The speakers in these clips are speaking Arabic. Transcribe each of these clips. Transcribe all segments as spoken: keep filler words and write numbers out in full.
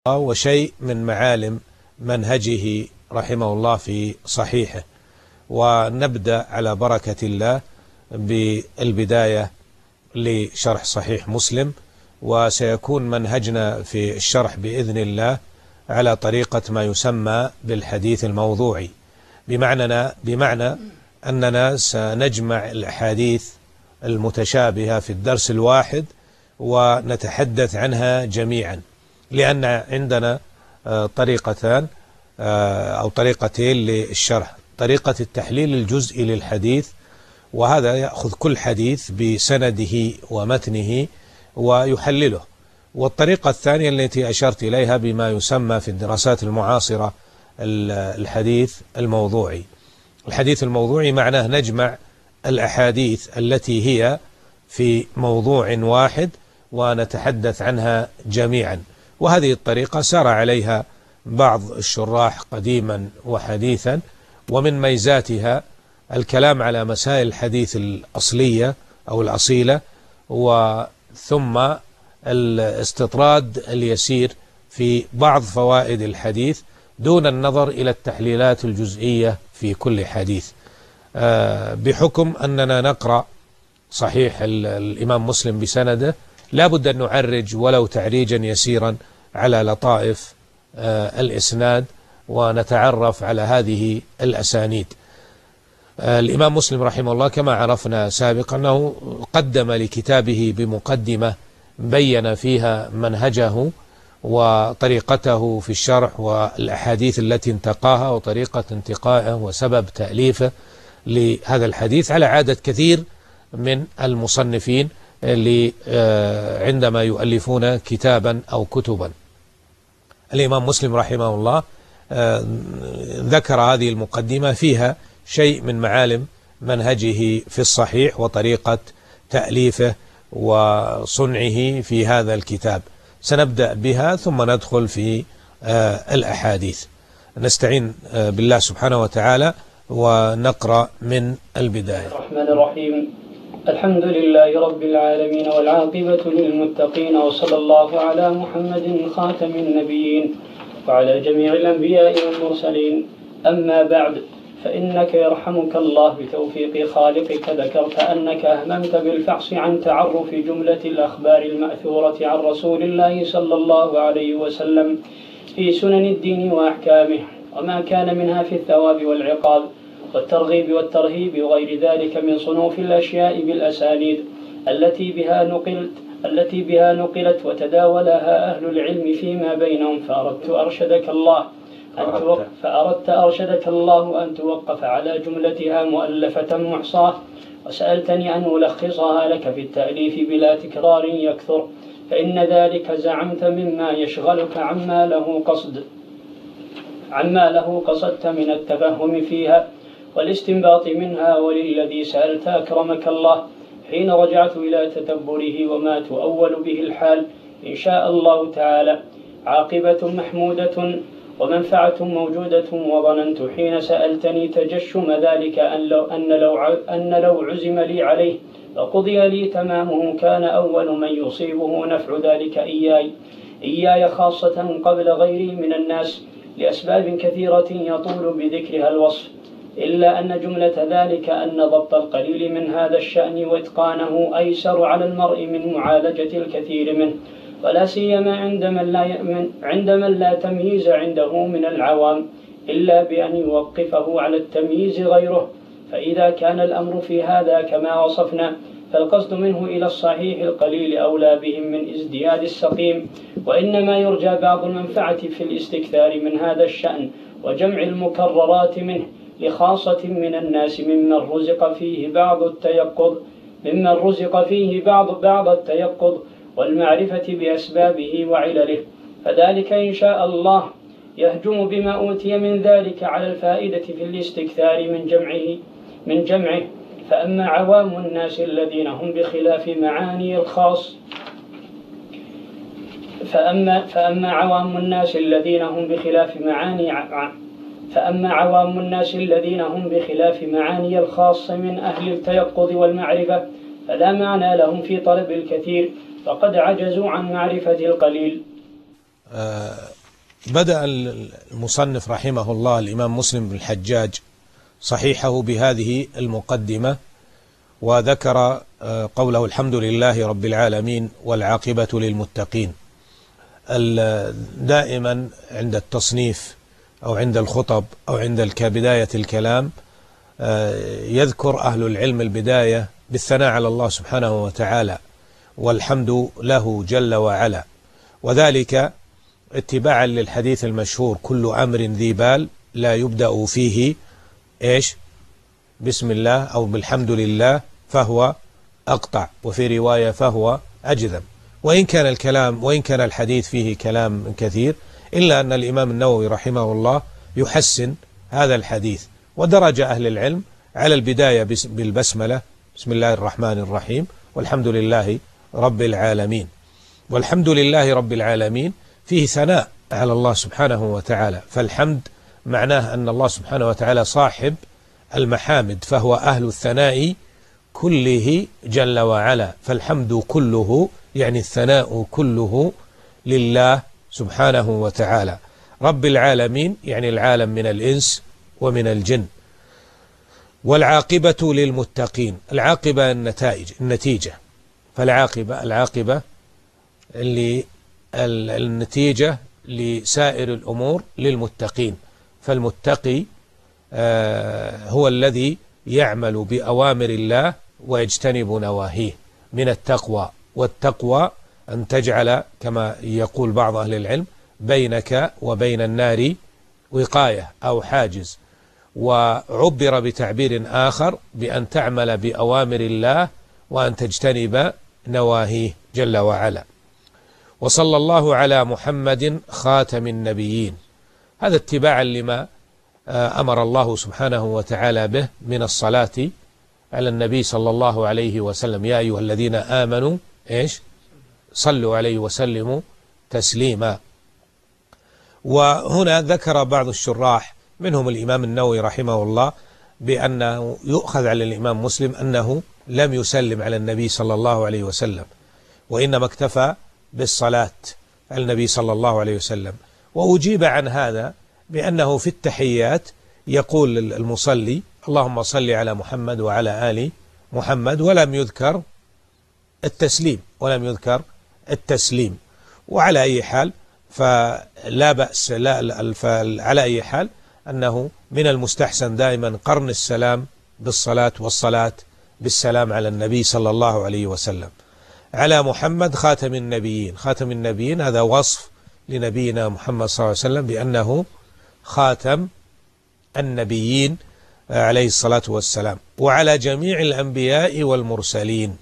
وشيء من معالم منهجه رحمه الله في صحيحه. ونبدأ على بركة الله بالبداية لشرح صحيح مسلم، وسيكون منهجنا في الشرح بإذن الله على طريقة ما يسمى بالحديث الموضوعي، بمعنى بمعنى أننا سنجمع الأحاديث المتشابهة في الدرس الواحد ونتحدث عنها جميعا، لأن عندنا طريقتان أو طريقتين للشرح: طريقة التحليل الجزئي للحديث، وهذا يأخذ كل حديث بسنده ومتنه ويحلله، والطريقة الثانية التي أشرت إليها بما يسمى في الدراسات المعاصرة الحديث الموضوعي. الحديث الموضوعي معناه نجمع الأحاديث التي هي في موضوع واحد ونتحدث عنها جميعا. وهذه الطريقة سار عليها بعض الشراح قديما وحديثا، ومن ميزاتها الكلام على مسائل الحديث الأصلية أو الأصيلة، وثم الاستطراد اليسير في بعض فوائد الحديث دون النظر إلى التحليلات الجزئية في كل حديث. بحكم أننا نقرأ صحيح الإمام مسلم بسنده، لا بد أن نعرج ولو تعريجا يسيرا على لطائف الإسناد ونتعرف على هذه الأسانيد. الإمام مسلم رحمه الله كما عرفنا سابقا أنه قدم لكتابه بمقدمة بين فيها منهجه وطريقته في الشرح والأحاديث التي انتقاها وطريقة انتقائه وسبب تأليفه لهذا الحديث، على عادة كثير من المصنفين اللي عندما يؤلفون كتابا أو كتبا. الإمام مسلم رحمه الله ذكر هذه المقدمة فيها شيء من معالم منهجه في الصحيح وطريقة تأليفه وصنعه في هذا الكتاب. سنبدأ بها ثم ندخل في الأحاديث. نستعين بالله سبحانه وتعالى ونقرأ من البداية. الرحمن الرحيم. الحمد لله رب العالمين والعاقبة للمتقين، وصلى الله على محمد خاتم النبيين وعلى جميع الأنبياء والمرسلين. أما بعد، فإنك يرحمك الله بتوفيق خالقك ذكرت أنك أهممت بالفحص عن تعرف جملة الأخبار المأثورة عن رسول الله صلى الله عليه وسلم في سنن الدين وأحكامه، وما كان منها في الثواب والعقاب والترغيب والترهيب وغير ذلك من صنوف الأشياء بالأسانيد التي بها نقلت التي بها نقلت وتداولها أهل العلم فيما بينهم، فأردت أرشدك الله أن توقف فأردت أرشدك الله أن توقف على جملتها مؤلفة محصاة، وسألتني أن ألخصها لك في التأليف بلا تكرار يكثر، فإن ذلك زعمت مما يشغلك عما له قصد عما له قصدت من التفهم فيها والاستنباط منها. وللذي سألت أكرمك الله حين رجعت إلى تدبره وما تؤول به الحال إن شاء الله تعالى عاقبة محمودة ومنفعة موجودة. وظننت حين سألتني تجشم ذلك أن لو, أن لو, أن لو عزم لي عليه وقضي لي تمامه كان أول من يصيبه نفع ذلك إياي إياي خاصة قبل غيري من الناس، لأسباب كثيرة يطول بذكرها الوصف، إلا أن جملة ذلك أن ضبط القليل من هذا الشأن وإتقانه أيسر على المرء من معالجة الكثير منه، ولا سيما عند من لا يأمن عند من لا تمييز عنده من العوام إلا بأن يوقفه على التمييز غيره. فإذا كان الأمر في هذا كما وصفنا، فالقصد منه إلى الصحيح القليل أولى بهم من ازدياد السقيم، وإنما يرجى بعض المنفعة في الاستكثار من هذا الشأن وجمع المكررات منه لخاصة من الناس ممن رزق فيه بعض التيقظ ممن رزق فيه بعض بعض التيقظ والمعرفة بأسبابه وعلله، فذلك إن شاء الله يهجم بما أوتي من ذلك على الفائدة في الاستكثار من جمعه من جمعه. فأما عوام الناس الذين هم بخلاف معاني الخاص فأما فأما عوام الناس الذين هم بخلاف معاني فأما عوام الناس الذين هم بخلاف معاني الخاص من أهل التيقظ والمعرفة فلا معنى لهم في طلب الكثير، فقد عجزوا عن معرفة القليل. آه بدأ المصنف رحمه الله الإمام مسلم بن الحجاج صحيحه بهذه المقدمة، وذكر قوله الحمد لله رب العالمين والعاقبة للمتقين. دائما عند التصنيف أو عند الخطب أو عند بداية الكلام يذكر أهل العلم البداية بالثناء على الله سبحانه وتعالى والحمد له جل وعلا، وذلك اتباعا للحديث المشهور كل أمر ذي بال لا يبدأ فيه إيش بسم الله أو بالحمد لله فهو أقطع، وفي رواية فهو أجذم. وإن كان الكلام وإن كان الحديث فيه كلام كثير، إلا أن الإمام النووي رحمه الله يحسن هذا الحديث، ودرج أهل العلم على البداية بالبسملة بسم الله الرحمن الرحيم والحمد لله رب العالمين. والحمد لله رب العالمين فيه ثناء على الله سبحانه وتعالى، فالحمد معناه أن الله سبحانه وتعالى صاحب المحامد، فهو أهل الثناء كله جل وعلا، فالحمد كله يعني الثناء كله لله سبحانه وتعالى. رب العالمين يعني العالم من الإنس ومن الجن. والعاقبة للمتقين، العاقبة النتائج النتيجة، فالعاقبة العاقبة اللي النتيجة لسائر الأمور للمتقين، فالمتقي هو الذي يعمل بأوامر الله ويجتنب نواهيه من التقوى. والتقوى أن تجعل كما يقول بعض أهل العلم بينك وبين النار وقاية أو حاجز، وعبر بتعبير آخر بأن تعمل بأوامر الله وأن تجتنب نواهيه جل وعلا. وصلى الله على محمد خاتم النبيين، هذا اتباعا لما أمر الله سبحانه وتعالى به من الصلاة على النبي صلى الله عليه وسلم، يا أيها الذين آمنوا إيش صلوا عليه وسلموا تسليما. وهنا ذكر بعض الشراح منهم الإمام النووي رحمه الله بأنه يؤخذ على الإمام مسلم أنه لم يسلم على النبي صلى الله عليه وسلم، وإنما اكتفى بالصلاة على النبي صلى الله عليه وسلم. وأجيب عن هذا بأنه في التحيات يقول المصلي اللهم صل على محمد وعلى آل محمد، ولم يذكر التسليم ولم يذكر التسليم. وعلى أي حال فلا بأس، لا على أي حال أنه من المستحسن دائما قرن السلام بالصلاة والصلاة بالسلام على النبي صلى الله عليه وسلم. على محمد خاتم النبيين، خاتم النبيين هذا وصف لنبينا محمد صلى الله عليه وسلم بأنه خاتم النبيين عليه الصلاة والسلام. وعلى جميع الأنبياء والمرسلين،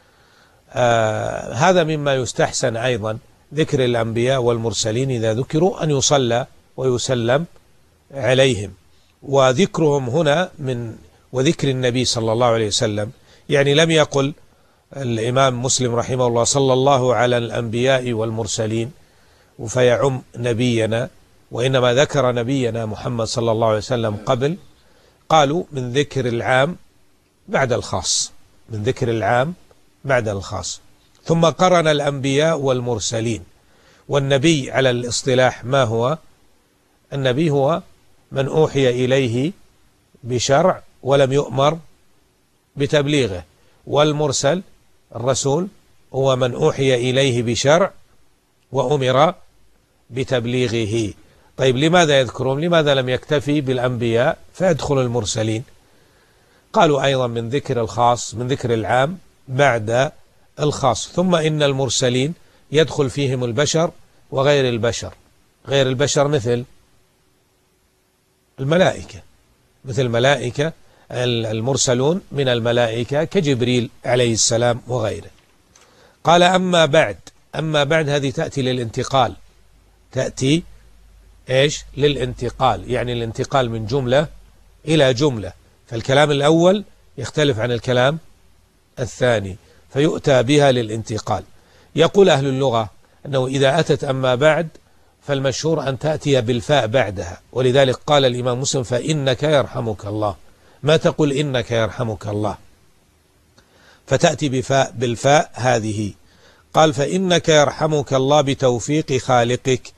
آه هذا مما يستحسن أيضا ذكر الأنبياء والمرسلين إذا ذكروا أن يصلى ويسلم عليهم. وذكرهم هنا من وذكر النبي صلى الله عليه وسلم، يعني لم يقل الإمام مسلم رحمه الله صلى الله على الأنبياء والمرسلين فيعم نبينا، وإنما ذكر نبينا محمد صلى الله عليه وسلم قبل، قالوا من ذكر العام بعد الخاص، من ذكر العام بعد الخاص. ثم قرن الأنبياء والمرسلين. والنبي على الاصطلاح ما هو؟ النبي هو من أوحي إليه بشرع ولم يؤمر بتبليغه، والمرسل الرسول هو من أوحي إليه بشرع وأمر بتبليغه. طيب لماذا يذكرون؟ لماذا لم يكتفي بالأنبياء فيدخل المرسلين؟ قالوا أيضا من ذكر الخاص، من ذكر العام بعد الخاص. ثم إن المرسلين يدخل فيهم البشر وغير البشر، غير البشر مثل الملائكة، مثل الملائكة المرسلون من الملائكة كجبريل عليه السلام وغيره. قال أما بعد، أما بعد هذه تأتي للانتقال، تأتي إيش؟ للانتقال، يعني الانتقال من جملة إلى جملة، فالكلام الأول يختلف عن الكلام الثاني فيؤتى بها للانتقال. يقول أهل اللغة أنه إذا أتت أما بعد فالمشهور أن تأتي بالفاء بعدها، ولذلك قال الإمام مسلم فإنك يرحمك الله، ما تقول إنك يرحمك الله، فتأتي بفاء بالفاء هذه. قال فإنك يرحمك الله بتوفيق خالقك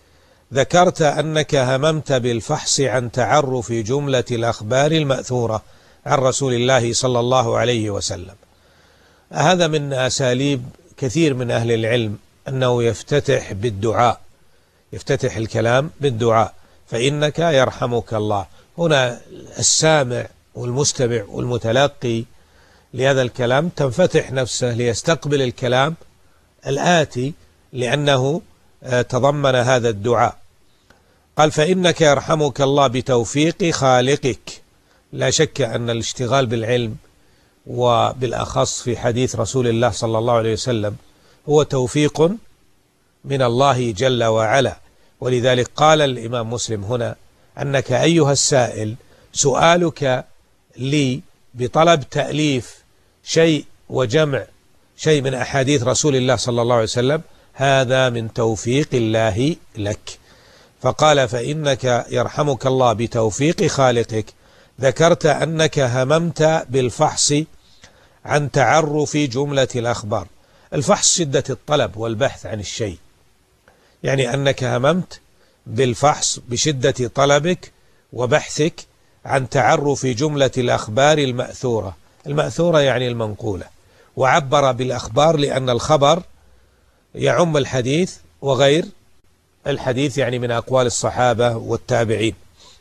ذكرت أنك هممت بالفحص عن تعرف جملة الأخبار المأثورة عن رسول الله صلى الله عليه وسلم. هذا من أساليب كثير من أهل العلم أنه يفتتح بالدعاء، يفتتح الكلام بالدعاء، فإنك يرحمك الله. هنا السامع والمستمع والمتلقي لهذا الكلام تنفتح نفسه ليستقبل الكلام الآتي، لأنه تضمن هذا الدعاء. قال فإنك يرحمك الله بتوفيق خالقك. لا شك أن الاشتغال بالعلم، وبالأخص في حديث رسول الله صلى الله عليه وسلم، هو توفيق من الله جل وعلا. ولذلك قال الإمام مسلم هنا أنك أيها السائل سؤالك لي بطلب تأليف شيء وجمع شيء من أحاديث رسول الله صلى الله عليه وسلم، هذا من توفيق الله لك. فقال فإنك يرحمك الله بتوفيق خالقك. ذكرت أنك هممت بالفحص عن تعرف جملة الأخبار. الفحص شدة الطلب والبحث عن الشيء، يعني أنك هممت بالفحص بشدة طلبك وبحثك عن تعرف جملة الأخبار المأثورة. المأثورة يعني المنقولة، وعبر بالأخبار لأن الخبر يعم الحديث وغير الحديث، يعني من أقوال الصحابة والتابعين.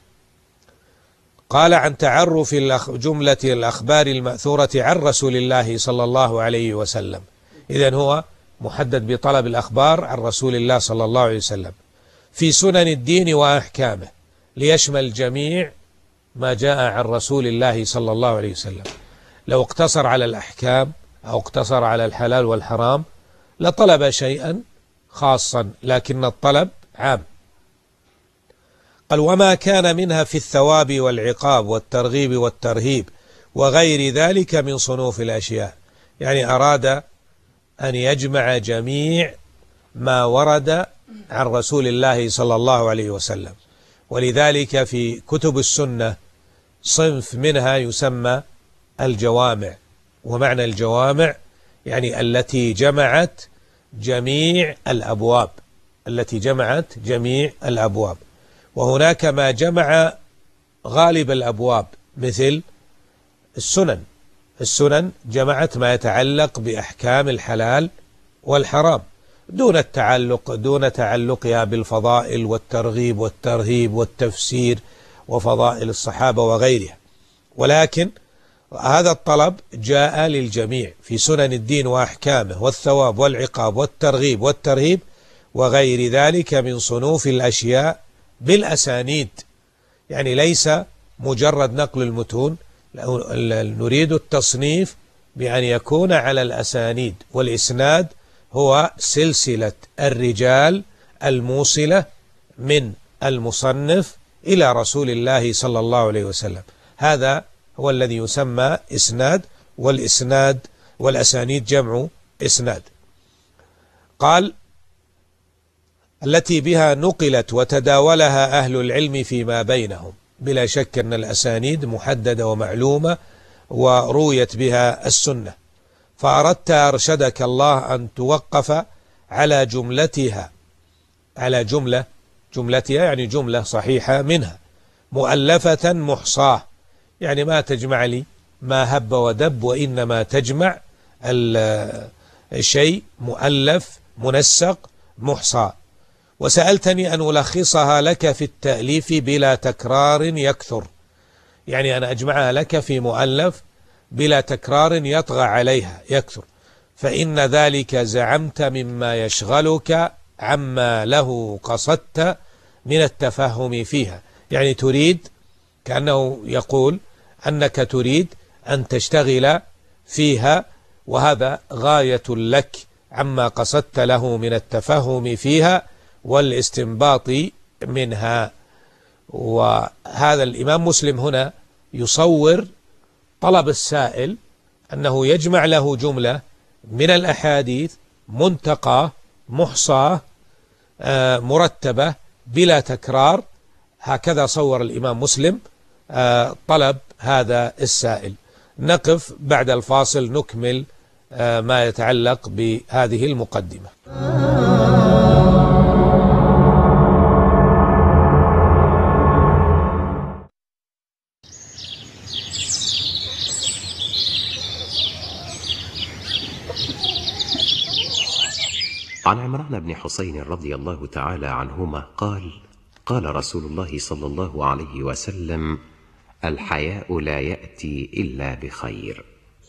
قال عن تعرف جملة الأخبار المأثورة عن رسول الله صلى الله عليه وسلم. إذن هو محدد بطلب الأخبار عن رسول الله صلى الله عليه وسلم في سنن الدين وأحكامه، ليشمل جميع ما جاء عن رسول الله صلى الله عليه وسلم. لو اقتصر على الأحكام أو اقتصر على الحلال والحرام لطلب شيئا خاصا، لكن الطلب عام. قال وما كان منها في الثواب والعقاب والترغيب والترهيب وغير ذلك من صنوف الأشياء، يعني أراد أن يجمع جميع ما ورد عن رسول الله صلى الله عليه وسلم. ولذلك في كتب السنة صنف منها يسمى الجوامع، ومعنى الجوامع يعني التي جمعت جميع الأبواب، التي جمعت جميع الأبواب. وهناك ما جمع غالب الأبواب مثل السنن. السنن جمعت ما يتعلق بأحكام الحلال والحرام دون التعلق دون تعلقها بالفضائل والترغيب والترهيب والتفسير وفضائل الصحابة وغيرها. ولكن هذا الطلب جاء للجميع في سنن الدين وأحكامه والثواب والعقاب والترغيب والترهيب وغير ذلك من صنوف الأشياء بالأسانيد، يعني ليس مجرد نقل المتون، نريد التصنيف بأن يكون على الأسانيد. والإسناد هو سلسلة الرجال الموصلة من المصنف إلى رسول الله صلى الله عليه وسلم، هذا هو الذي يسمى إسناد. والإسناد والأسانيد جمع إسناد. قال التي بها نقلت وتداولها أهل العلم فيما بينهم. بلا شك أن الأسانيد محددة ومعلومة ورويت بها السنة، فأردت أرشدك الله أن توقف على جملتها، على جملة جملتها يعني جملة صحيحة منها، مؤلفة محصاة، يعني ما تجمع لي ما هب ودب، وإنما تجمع الشيء مؤلف منسق محصى. وسألتني أن ألخصها لك في التأليف بلا تكرار يكثر، يعني أنا أجمعها لك في مؤلف بلا تكرار يطغى عليها يكثر، فإن ذلك زعمت مما يشغلك عما له قصدت من التفهم فيها. يعني تريد، كأنه يقول أنك تريد أن تشتغل فيها، وهذا غاية لك عما قصدت له من التفهم فيها والاستنباط منها. وهذا الإمام مسلم هنا يصور طلب السائل أنه يجمع له جملة من الأحاديث منتقى محصاة مرتبة بلا تكرار. هكذا صور الإمام مسلم طلب هذا السائل. نقف بعد الفاصل نكمل ما يتعلق بهذه المقدمة. عن عمران بن حسين رضي الله تعالى عنهما قال: قال رسول الله صلى الله عليه وسلم: الحياء لا يأتي إلا بخير.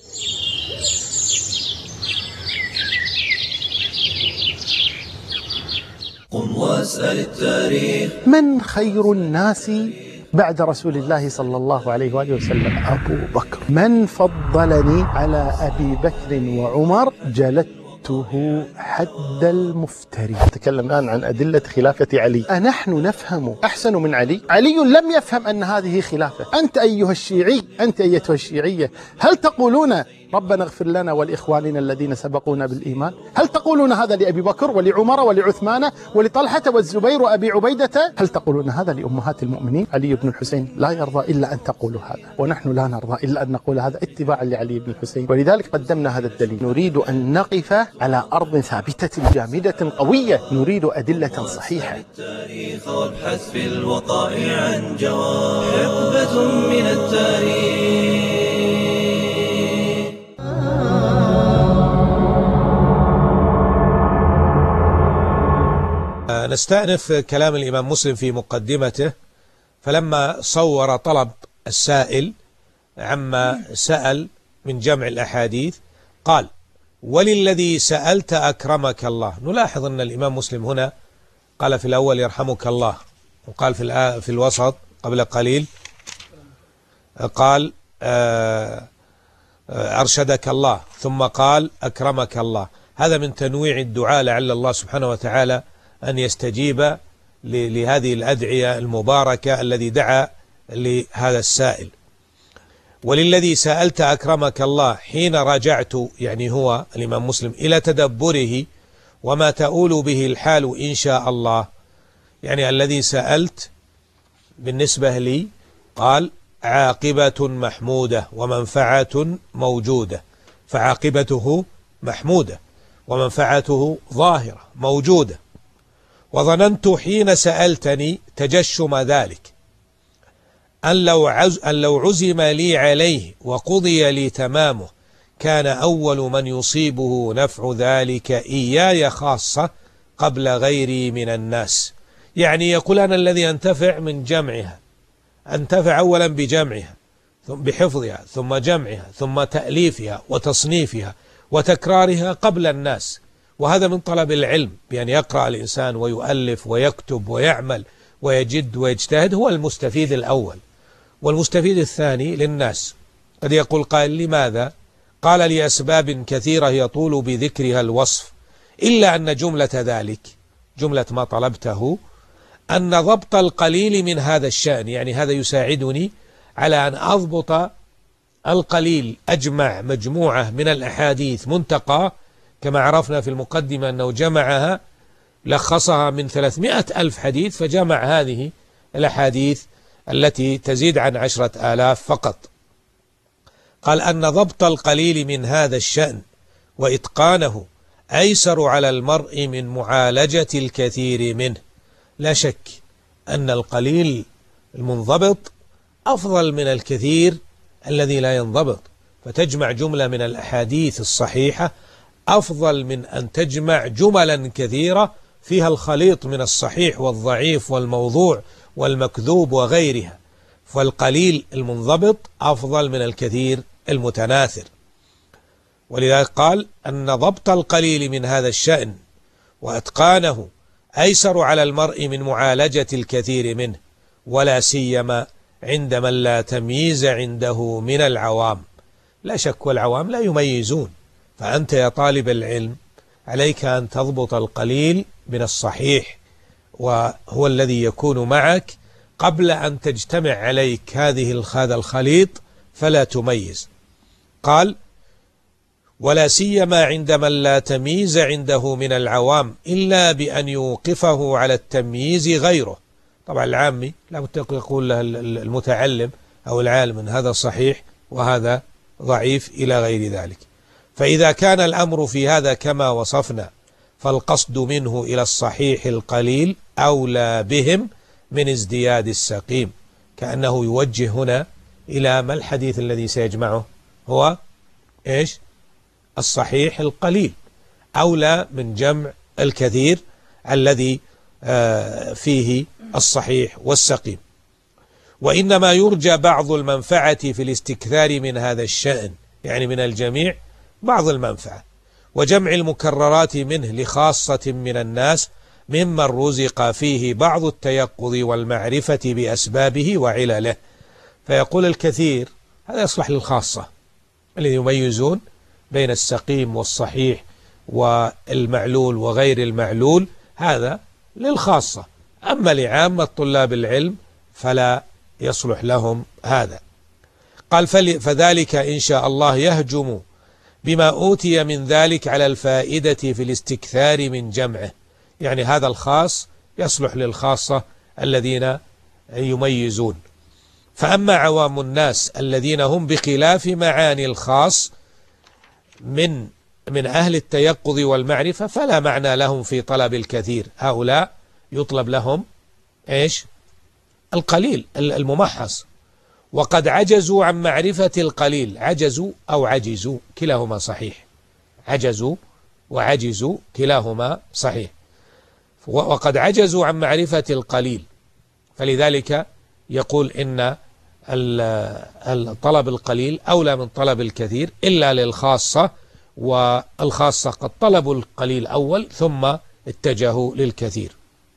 قم واسأل التاريخ. من خير الناس بعد رسول الله صلى الله عليه وآله وسلم؟ أبو بكر. من فضلني على أبي بكر وعمر؟ جلدته حد المفتري. نتكلم الآن عن أدلة خلافة علي. أنحن نفهم أحسن من علي؟ علي لم يفهم أن هذه خلافة. أنت أيها الشيعي، أنت أيتها الشيعية، هل تقولون ربنا اغفر لنا ولإخواننا الذين سبقونا بالإيمان؟ هل تقولون هذا لأبي بكر ولعمر ولعثمان ولطلحة والزبير وأبي عبيدة؟ هل تقولون هذا لأمهات المؤمنين؟ علي بن الحسين لا يرضى إلا أن تقولوا هذا، ونحن لا نرضى إلا أن نقول هذا اتباعا لعلي بن الحسين، ولذلك قدمنا هذا الدليل. نريد أن نقف على أرض ثابتة جامدة قوية، نريد أدلة صحيحة. التاريخ وابحث في الوقائع عن جواب حقبة من التاريخ. نستأنف كلام الإمام مسلم في مقدمته، فلما صور طلب السائل عما سأل من جمع الأحاديث قال: وللذي سألت أكرمك الله. نلاحظ أن الإمام مسلم هنا قال في الأول يرحمك الله، وقال في في الوسط قبل قليل قال أرشدك الله، ثم قال أكرمك الله. هذا من تنويع الدعاء، لعل الله سبحانه وتعالى أن يستجيب لهذه الأدعية المباركة الذي دعا لهذا السائل. وللذي سألت أكرمك الله حين رجعت، يعني هو الإمام مسلم، إلى تدبره وما تؤول به الحال إن شاء الله. يعني الذي سألت بالنسبة لي قال عاقبة محمودة ومنفعة موجودة، فعاقبته محمودة ومنفعته ظاهرة موجودة. وظننت حين سألتني تجشم ذلك أن لو, عز أن لو عزم لي عليه وقضي لي تمامه كان أول من يصيبه نفع ذلك إياي خاصة قبل غيري من الناس. يعني يقول أنا الذي أنتفع من جمعها، أنتفع أولا بجمعها ثم بحفظها ثم جمعها ثم تأليفها وتصنيفها وتكرارها قبل الناس. وهذا من طلب العلم، بأن يقرأ الإنسان ويؤلف ويكتب ويعمل ويجد ويجتهد، هو المستفيد الأول. والمستفيد الثاني للناس. قد يقول قائل لماذا؟ قال لأسباب كثيرة يطول بذكرها الوصف، إلا أن جملة ذلك، جملة ما طلبته، أن ضبط القليل من هذا الشأن، يعني هذا يساعدني على أن أضبط القليل، أجمع مجموعة من الأحاديث منتقى، كما عرفنا في المقدمة أنه جمعها لخصها من ثلاثمائة ألف حديث، فجمع هذه الأحاديث التي تزيد عن عشرة آلاف فقط. قال أن ضبط القليل من هذا الشأن وإتقانه أيسر على المرء من معالجة الكثير منه. لا شك أن القليل المنضبط أفضل من الكثير الذي لا ينضبط، فتجمع جملة من الأحاديث الصحيحة أفضل من أن تجمع جملا كثيرة فيها الخليط من الصحيح والضعيف والموضوع والمكذوب وغيرها. فالقليل المنضبط أفضل من الكثير المتناثر. ولذلك قال أن ضبط القليل من هذا الشأن وإتقانه أيسر على المرء من معالجة الكثير منه، ولا سيما عند من لا تمييز عنده من العوام. لا شك والعوام لا يميزون، فأنت يا طالب العلم عليك أن تضبط القليل من الصحيح، وهو الذي يكون معك قبل أن تجتمع عليك هذه هذا الخليط فلا تميز. قال ولا سيما عند من لا تمييز عنده من العوام إلا بأن يوقفه على التمييز غيره. طبعا العامي لا بد يقول له المتعلم أو العالم أن هذا صحيح وهذا ضعيف إلى غير ذلك. فإذا كان الأمر في هذا كما وصفنا، فالقصد منه إلى الصحيح القليل أولى بهم من ازدياد السقيم. كأنه يوجه هنا إلى ما الحديث الذي سيجمعه هو إيش؟ الصحيح القليل أولى من جمع الكثير الذي فيه الصحيح والسقيم. وإنما يرجى بعض المنفعة في الاستكثار من هذا الشأن، يعني من الجميع بعض المنفعة، وجمع المكررات منه لخاصة من الناس ممن رزق فيه بعض التيقظ والمعرفة بأسبابه وعلله. فيقول الكثير هذا يصلح للخاصة الذين يميزون بين السقيم والصحيح والمعلول وغير المعلول، هذا للخاصة. أما لعامة طلاب العلم فلا يصلح لهم هذا. قال فذلك إن شاء الله يهجم بما أوتي من ذلك على الفائدة في الاستكثار من جمعه، يعني هذا الخاص يصلح للخاصة الذين يميزون. فأما عوام الناس الذين هم بخلاف معاني الخاص من من أهل التيقظ والمعرفة فلا معنى لهم في طلب الكثير، هؤلاء يطلب لهم إيش؟ القليل الممحص. وقد عجزوا عن معرفة القليل، عجزوا أو عجزوا كلاهما صحيح، عجزوا وعجزوا كلاهما صحيح. وقد عجزوا عن معرفة القليل، فلذلك يقول إن الطلب القليل أولى من طلب الكثير إلا للخاصة، والخاصة قد طلبوا القليل أول ثم اتجهوا للكثير.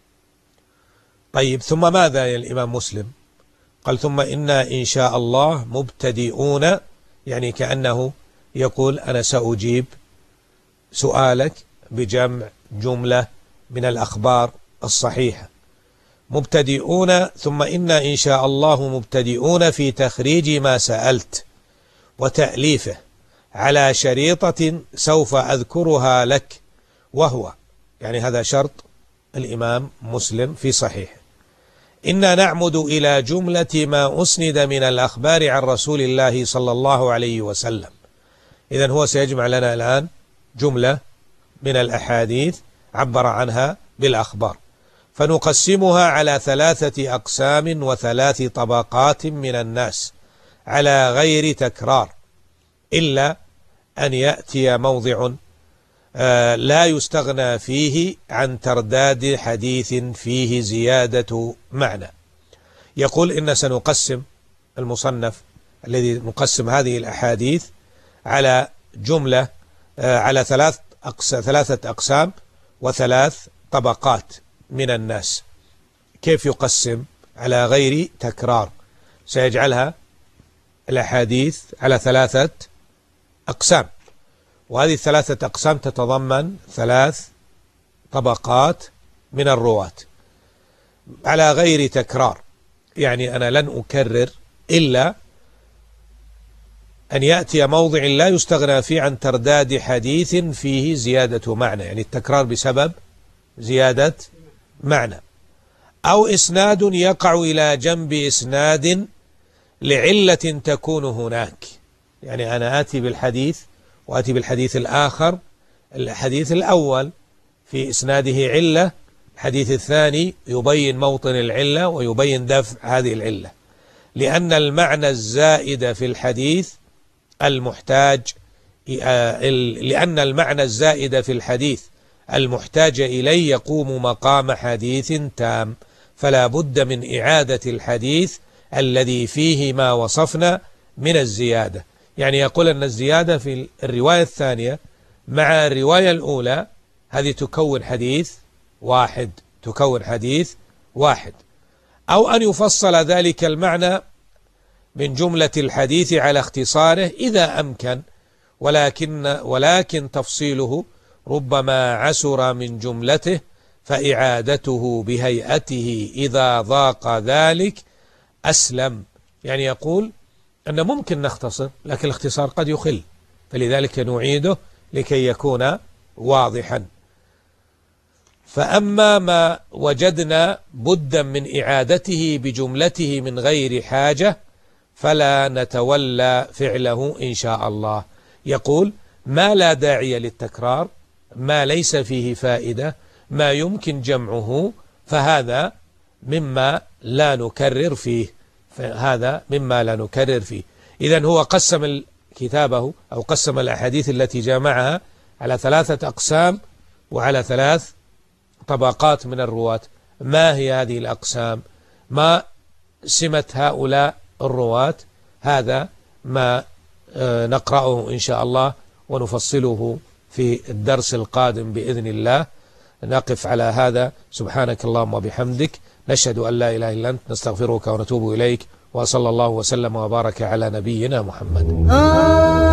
طيب ثم ماذا يا الإمام مسلم؟ قال ثم إنا إن شاء الله مبتدئون، يعني كأنه يقول أنا سأجيب سؤالك بجمع جملة من الأخبار الصحيحة. مبتدئون ثم إنا إن شاء الله مبتدئون في تخريج ما سألت وتأليفه على شريطة سوف أذكرها لك، وهو يعني هذا شرط الإمام مسلم في صحيح: إنا نعمد إلى جملة ما أسند من الأخبار عن رسول الله صلى الله عليه وسلم. إذن هو سيجمع لنا الآن جملة من الأحاديث عبر عنها بالأخبار، فنقسمها على ثلاثة أقسام وثلاث طبقات من الناس على غير تكرار، إلا أن يأتي موضع آه لا يستغنى فيه عن ترداد حديث فيه زيادة معنى. يقول إن سنقسم المصنف الذي نقسم هذه الأحاديث على جملة آه على ثلاث أقس ثلاثة أقسام وثلاث طبقات من الناس. كيف يقسم؟ على غير تكرار، سيجعلها الأحاديث على ثلاثة أقسام، وهذه الثلاثة أقسام تتضمن ثلاث طبقات من الرواة على غير تكرار، يعني أنا لن أكرر إلا أن يأتي موضع لا يستغنى فيه عن ترداد حديث فيه زيادة معنى، يعني التكرار بسبب زيادة معنى، أو إسناد يقع إلى جنب إسناد لعلة تكون هناك، يعني أنا آتي بالحديث وآتي بالحديث الآخر، الحديث الأول في إسناده علة، الحديث الثاني يبين موطن العلة ويبين دفع هذه العلة، لأن المعنى الزائد في الحديث المحتاج لأن المعنى الزائد في الحديث المحتاج إليه يقوم مقام حديث تام، فلا بد من إعادة الحديث الذي فيه ما وصفنا من الزيادة. يعني يقول أن الزيادة في الرواية الثانية مع الرواية الأولى هذه تكون حديث واحد تكون حديث واحد أو أن يفصل ذلك المعنى من جملة الحديث على اختصاره إذا أمكن، ولكن ولكن تفصيله ربما عسر من جملته، فإعادته بهيئته إذا ضاق ذلك أسلم. يعني يقول أن ممكن نختصر، لكن الاختصار قد يخل، فلذلك نعيده لكي يكون واضحا. فأما ما وجدنا بدا من إعادته بجملته من غير حاجة فلا نتولى فعله إن شاء الله. يقول ما لا داعي للتكرار، ما ليس فيه فائدة، ما يمكن جمعه، فهذا مما لا نكرر فيه فهذا مما لا نكرر فيه. إذن هو قسم كتابه أو قسم الأحاديث التي جمعها على ثلاثة أقسام وعلى ثلاث طبقات من الرواة. ما هي هذه الأقسام؟ ما سمة هؤلاء الرواة؟ هذا ما نقرأه إن شاء الله ونفصله في الدرس القادم بإذن الله. نقف على هذا. سبحانك اللهم وبحمدك، نشهد أن لا إله إلا أنت، نستغفرك ونتوب إليك، وصلى الله وسلم وبارك على نبينا محمد.